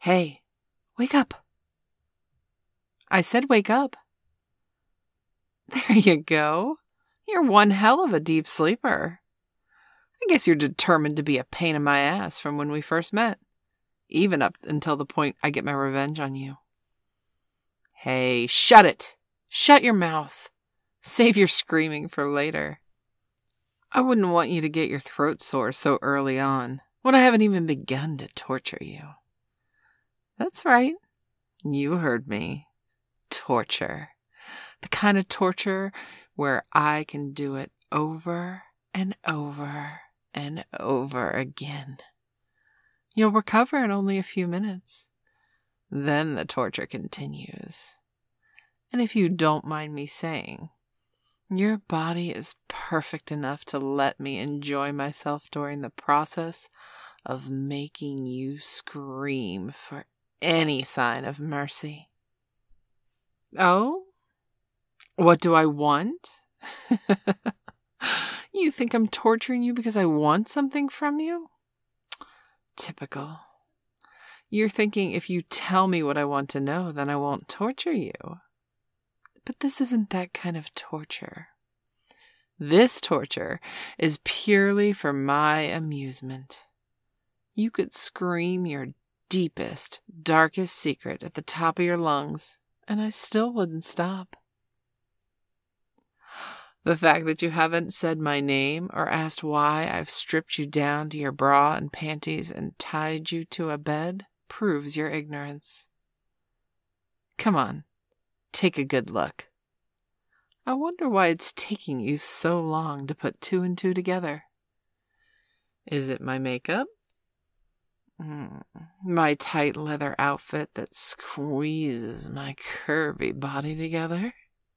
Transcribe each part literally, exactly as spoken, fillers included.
Hey, wake up. I said wake up. There you go. You're one hell of a deep sleeper. I guess you're determined to be a pain in my ass from when we first met, even up until the point I get my revenge on you. Hey, shut it. Shut your mouth. Save your screaming for later. I wouldn't want you to get your throat sore so early on, when I haven't even begun to torture you. That's right. You heard me. Torture. The kind of torture where I can do it over and over and over again. You'll recover in only a few minutes. Then the torture continues. And if you don't mind me saying, your body is perfect enough to let me enjoy myself during the process of making you scream for any sign of mercy. Oh? What do I want? You think I'm torturing you because I want something from you? Typical. You're thinking if you tell me what I want to know, then I won't torture you. But this isn't that kind of torture. This torture is purely for my amusement. You could scream your deepest, darkest secret at the top of your lungs, and I still wouldn't stop. The fact that you haven't said my name or asked why I've stripped you down to your bra and panties and tied you to a bed proves your ignorance. Come on, take a good look. I wonder why it's taking you so long to put two and two together. Is it my makeup? Mm, my tight leather outfit that squeezes my curvy body together?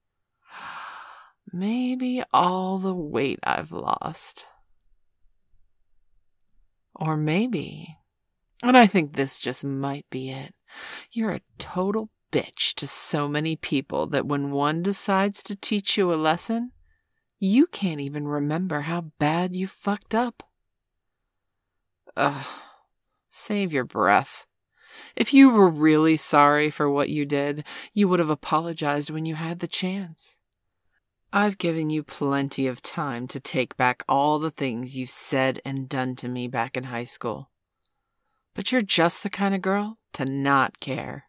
Maybe all the weight I've lost. Or maybe, and I think this just might be it, you're a total bitch to so many people that when one decides to teach you a lesson, you can't even remember how bad you fucked up. Ugh, save your breath. If you were really sorry for what you did, you would have apologized when you had the chance. I've given you plenty of time to take back all the things you said and done to me back in high school. But you're just the kind of girl to not care.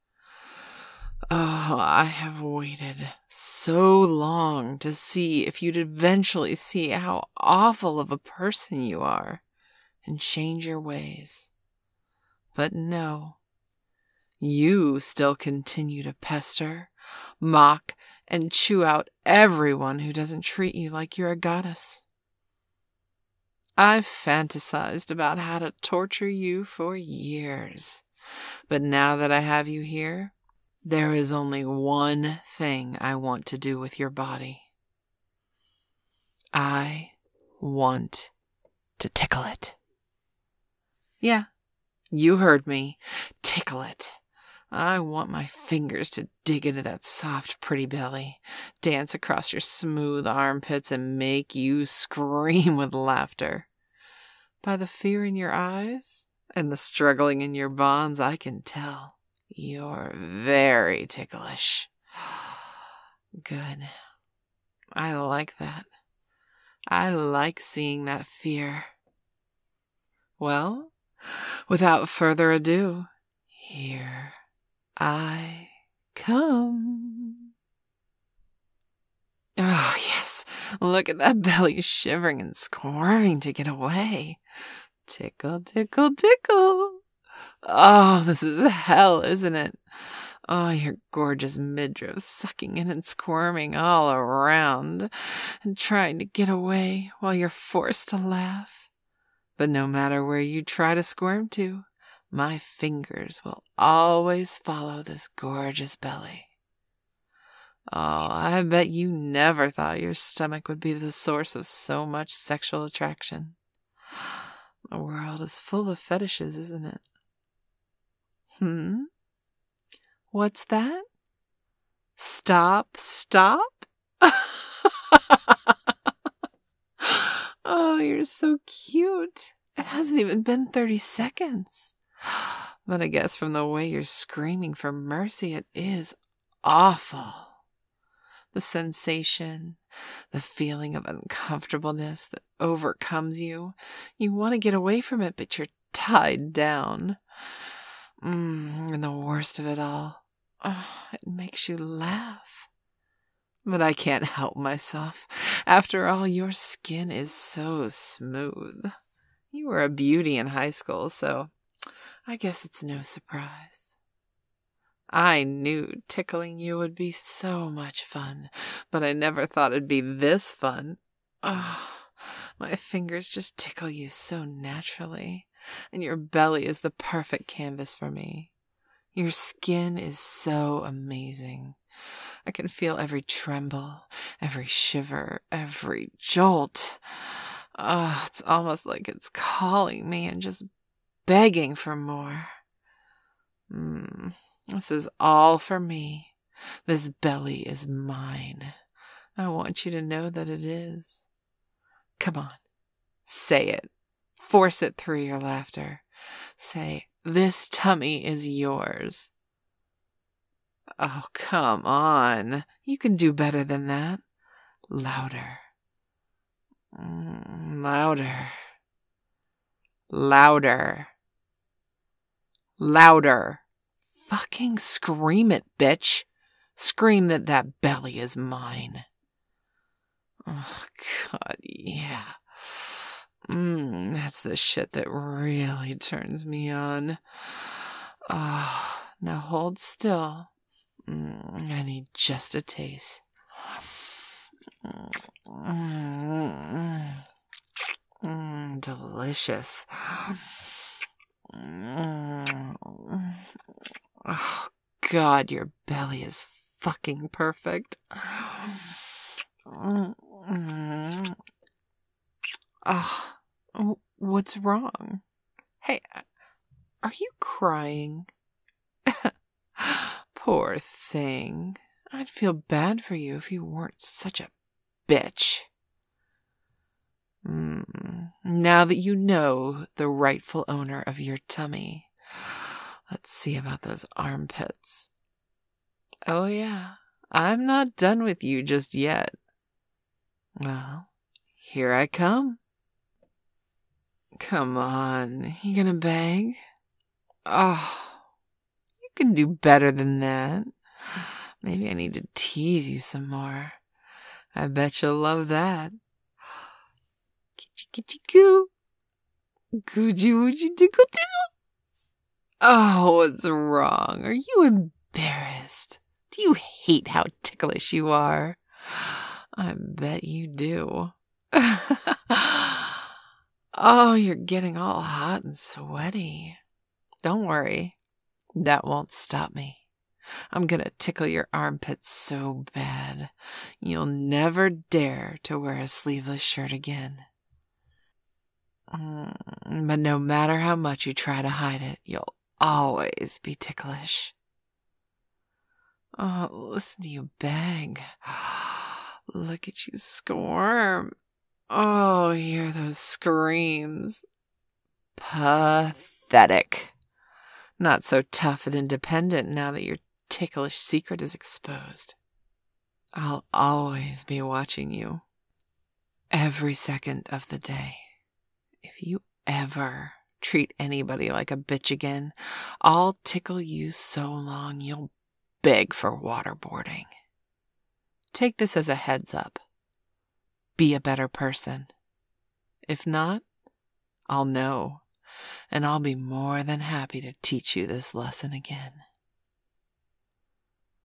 Oh, I have waited so long to see if you'd eventually see how awful of a person you are and change your ways. But no, you still continue to pester, mock, and chew out everyone who doesn't treat you like you're a goddess. I've fantasized about how to torture you for years, but now that I have you here, there is only one thing I want to do with your body. I want to tickle it. Yeah, you heard me. Tickle it. I want my fingers to dig into that soft, pretty belly, dance across your smooth armpits, and make you scream with laughter. By the fear in your eyes and the struggling in your bonds, I can tell you're very ticklish. Good. I like that. I like seeing that fear. Well, without further ado, here I come. Oh, yes. Look at that belly shivering and squirming to get away. Tickle, tickle, tickle. Oh, this is hell, isn't it? Oh, your gorgeous midriff sucking in and squirming all around and trying to get away while you're forced to laugh. But no matter where you try to squirm to, my fingers will always follow this gorgeous belly. Oh, I bet you never thought your stomach would be the source of so much sexual attraction. The world is full of fetishes, isn't it? Hmm? What's that? Stop, stop? Oh, you're so cute. It hasn't even been thirty seconds. But I guess from the way you're screaming for mercy, it is awful. The sensation, the feeling of uncomfortableness that overcomes you. You want to get away from it, but you're tied down. Mm, and the worst of it all, oh, it makes you laugh. But I can't help myself. After all, your skin is so smooth. You were a beauty in high school, so I guess it's no surprise. I knew tickling you would be so much fun, but I never thought it'd be this fun. Oh, my fingers just tickle you so naturally, and your belly is the perfect canvas for me. Your skin is so amazing. I can feel every tremble, every shiver, every jolt. Oh, it's almost like it's calling me and just begging for more. Hmm. This is all for me. This belly is mine. I want you to know that it is. Come on. Say it. Force it through your laughter. Say, this tummy is yours. Oh, come on. You can do better than that. Louder. Mm, louder. Louder. Louder. Fucking scream it, bitch. Scream that that belly is mine. Oh, God, yeah. Mmm, that's the shit that really turns me on. Oh, now hold still. Mm, I need just a taste. Mm, mm, delicious. Mm. Oh, God, your belly is fucking perfect. Mm. Oh, what's wrong? Hey, are you crying? Poor thing. I'd feel bad for you if you weren't such a bitch. Mm. Now that you know the rightful owner of your tummy, let's see about those armpits. Oh yeah, I'm not done with you just yet. Well, here I come. Come on, you gonna beg? Oh, you can do better than that. Maybe I need to tease you some more. I bet you'll love that. Kitchy kitchy coo. Coochie woochie tickle tickle. Oh, what's wrong? Are you embarrassed? Do you hate how ticklish you are? I bet you do. Oh, you're getting all hot and sweaty. Don't worry. That won't stop me. I'm gonna tickle your armpits so bad, you'll never dare to wear a sleeveless shirt again. Mm, but no matter how much you try to hide it, you'll always be ticklish. Oh, listen to you beg. Look at you squirm. Oh, hear those screams. Pathetic. Not so tough and independent now that your ticklish secret is exposed. I'll always be watching you. Every second of the day. If you ever treat anybody like a bitch again, I'll tickle you so long you'll beg for waterboarding. Take this as a heads up. Be a better person. If not, I'll know, and I'll be more than happy to teach you this lesson again.